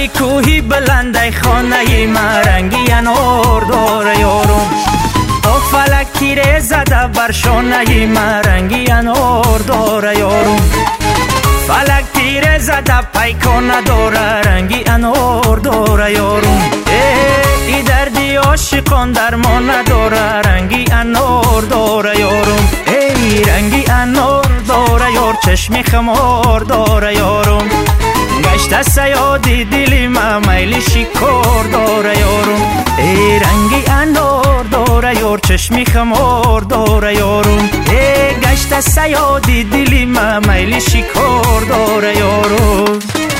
ای کوهی بلند ای خانه ما رنگی انار داره یارم او فلک تیره زده بر شانه ما رنگی انار داره یارم فلک تیره زده پیکان نداره رنگی انار داره یارم ای دردی عاشقان درمان نداره رنگی انار داره یارم ای رنگی انار داره یار چشمی خمار داره یارم گشته سیادی دلی ما میل شکار داره یارم ای رنگی انار داره یار چشمی خمار داره یارم ای گشته سیادی دلی ما میل شکار داره یارم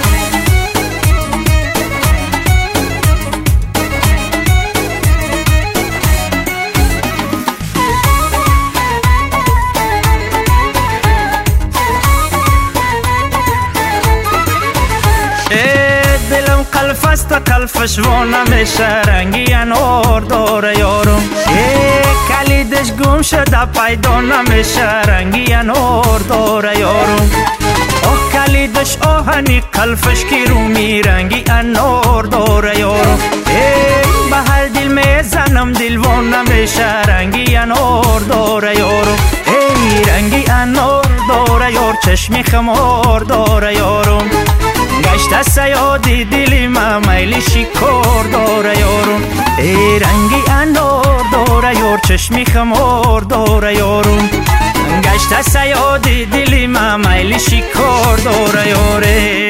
دلم قلب است و قلبش وانه میشه رنگی انار داره یارم کلیدش گم شده پیدا نمیشه رنگی انار داره یارم کلیدش آهنی قلبش کی رومی رنگی انار داره یارم به هر دل میزنم دل وانه میشه رنگی انار داره یارم رنگی انار داره یار چشمی خمار داره یارم گشته سیادی دلی ما میل شکار داره یارم ای رنگی انار داره یار چشمی خمار داره یارم گشته سیادی دلی ما میل شکار داره یارم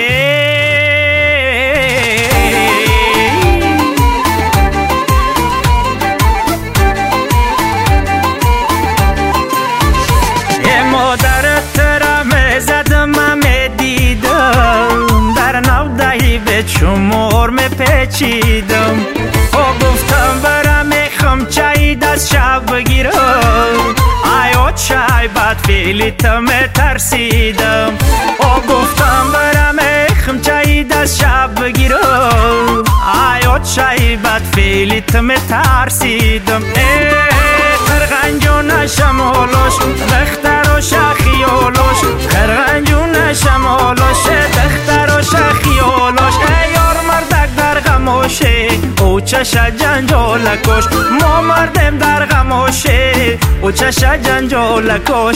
شمار می پیچیدم و گفتم برم میخم چای دست شب بگیرم آیا چای بد فیلیت می ترسیدم و گفتم برم میخم چای دست شب بگیرم آیا چای بد فیلیت می ترسیدم خرغنجون شمالش دختر و شخیالش خرغنجون شمالش دختر و شخیالش یار مردک در غماشه او چش جنجال کش ما مردم در غماشه او چش جنجال کش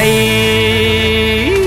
ای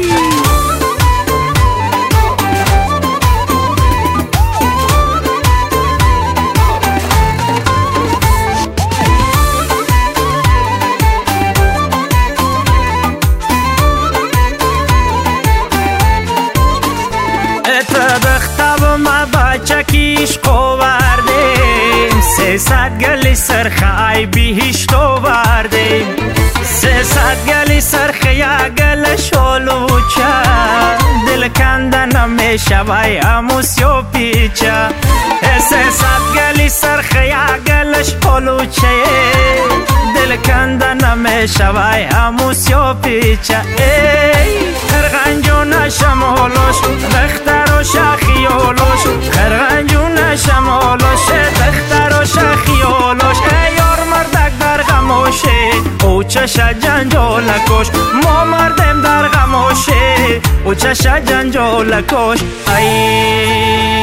چکیش قوردیم 300 گلی سرخه بیهشت آوردیم 300 گلی سرخه یک گل شالوچه دل کنده نمیشه وی اموس یا پیچه 300 گلی سرخه یک گل شالوچه دل کنده نمیشه وی اموس یا پیچه خرغنجون شمالش دختر و شخیالش خرغنجون شمالش دختر و شخیالش یار مردک در غماشه او چش جنجال کش ما مردم در غماشه او چش جنجال کش ای